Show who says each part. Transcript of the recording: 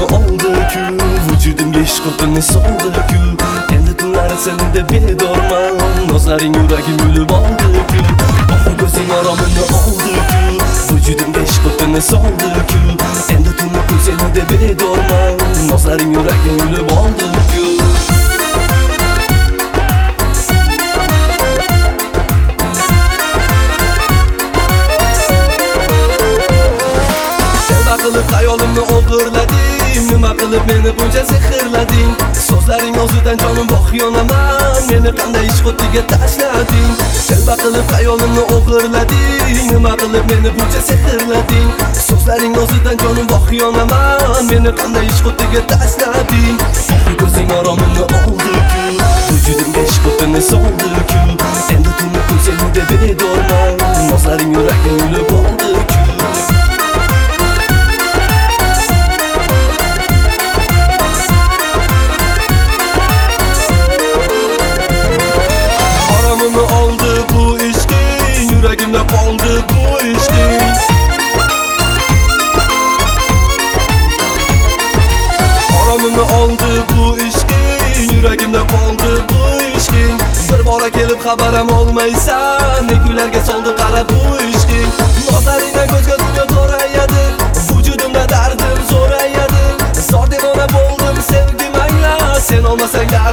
Speaker 1: oldi-ku, vujudimga ishq o'tini soldi-ku. Endi tunlari senda bedorman, nozlaring yuragim yulib oldi-ku. Oxir ko'zing oromimni oldi-ku, vujudimga ishq o'tini soldi-ku. Endi tunni ko'zingda bedorman, nozlaring yuragim yulib oldi-ku. Qilib hayolimni o'g'irlading, nima qilib meni buncha sehrlading? So'zlaring o'zidan jonim bor yonaman, meni qanday ishq o'tiga tashlading? Telba qilib hayolimni o'g'irlading, nima qilib meni buncha sehrlading? So'zlaring o'zidan jonim bor yonaman, meni qanday ishq o'tiga tashlading? Oxir ko'zing oromimni oldi-ku, vujudimga ishq o'tini soldi-ku. Endi tunni ko'zingda bedorman, nozlaring yuragim yulib oldi-ku. Oldu bu ishqing, yuragimda qoldi bu ishqing. Oromimni oldi bu ishqing, yuragimda qoldi bu ishqing. Bir bora kelib xabaram olmaysan, negularga soldi qarab bu ishqing. Nozlaringdan ko'zga dunyo zo'rayadi, vujudimda dardim zo'rayadi. Zor devona bo'ldim sevgim angla, sen olmasang